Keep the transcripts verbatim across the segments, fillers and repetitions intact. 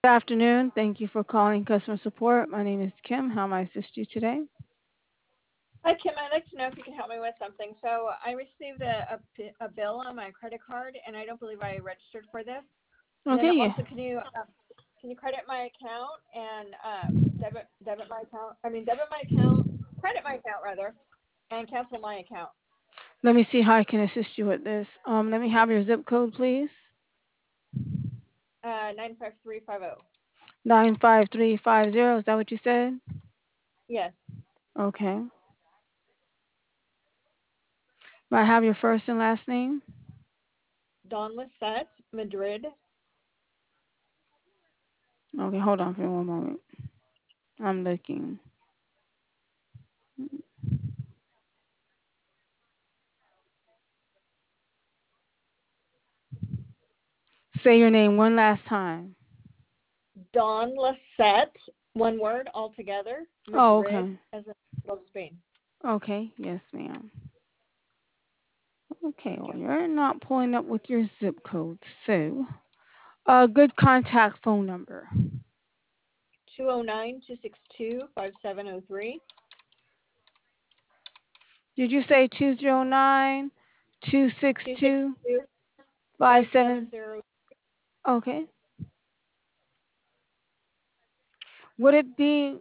Good afternoon. Thank you for calling customer support. My name is Kim. How may I assist you today? Hi, Kim. I'd like to know if you can help me with something. So I received a, a, a bill on my credit card, and I don't believe I registered for this. And then Okay, yeah. also, can you uh, can you credit my account and uh, debit debit my account? I mean, debit my account, credit my account rather, and cancel my account. Let me see how I can assist you with this. Um, let me have your zip code, please. Uh, nine five three five zero. Nine five three five zero. Is that what you said? Yes, Okay. May I have your first and last name? Don Lissette, Madrid. Okay, hold on for one moment. I'm looking. Say your name one last time. Don Lissette, one word altogether. Oh, Madrid, okay. as in of Spain. Okay, yes, ma'am. Okay, Thank well, you. you're not pulling up with your zip code, so a good contact phone number. Two zero nine two six two five seven zero three. Did you say two zero nine two six Two six two two five five seven seven? zero. Okay. Would it be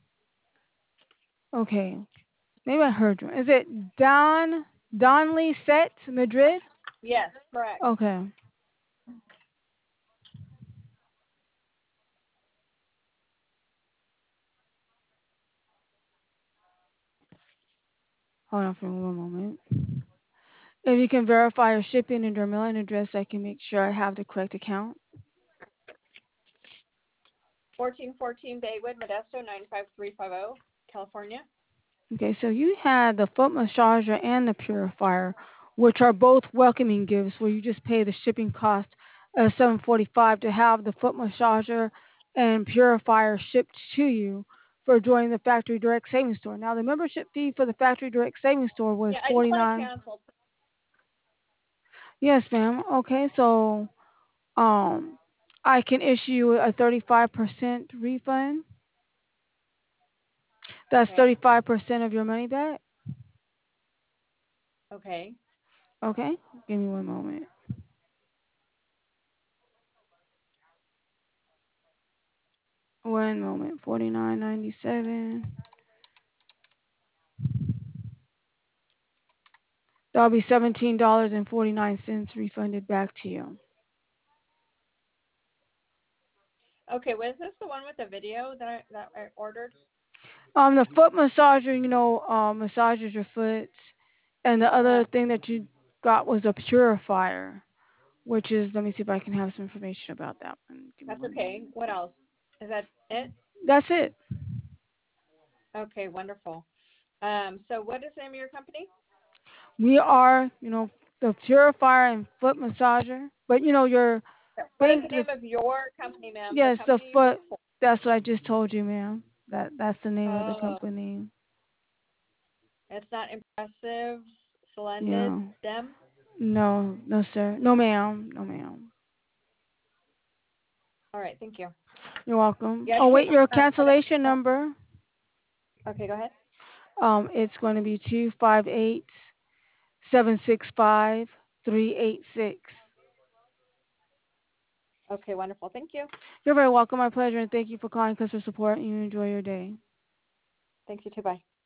okay? Maybe I heard you. Is it Don Donley Set Madrid? Yes, correct. Okay. Hold on for one moment. If you can verify your shipping and your mailing address, I can make sure I have the correct account. Fourteen fourteen Baywood, Modesto nine five three five zero, California. Okay, so you had the foot massager and the purifier, which are both welcoming gifts, where you just pay the shipping cost of seven forty-five to have the foot massager and purifier shipped to you for joining the Factory Direct Savings Store. Now, the membership fee for the Factory Direct Savings Store was Yeah, I just want to forty-nine. cancel. Yes, ma'am. Okay, so um, I can issue you a thirty-five percent refund. That's Okay. thirty-five percent of your money back. Okay. Okay, give me one moment. One moment. Forty-nine ninety-seven. That'll be seventeen dollars and forty-nine cents refunded back to you. Okay. Was this the one with the video that I that I ordered? Um, the foot massager, you know, uh, massages your foot, and the Uh other huh. thing that you got was a purifier, which is, let me see if I can have some information about that one. Give me That's one okay. moment. What else? Is that it? That's it. Okay. Wonderful. Um. So, what is the name of your company? We are, you know, the purifier and foot massager, but you know, your What is the thing, the, name of your company, ma'am? The yes, the company you work foot. for? That's what I just told you, ma'am. That that's the name of the Oh, company. it's not impressive, splendid, Yeah. dem. No, no, sir. No, ma'am. No, ma'am. All right. Thank you. You're welcome. Yeah, I Oh, just wait, need your uh, credit. cancellation number. Okay. Go ahead. Um, it's going to be two five eight seven six five three eight six. Okay. Wonderful. Thank you. You're very welcome. My pleasure, and thank you for calling customer support. And you enjoy your day. Thanks. You too. Bye.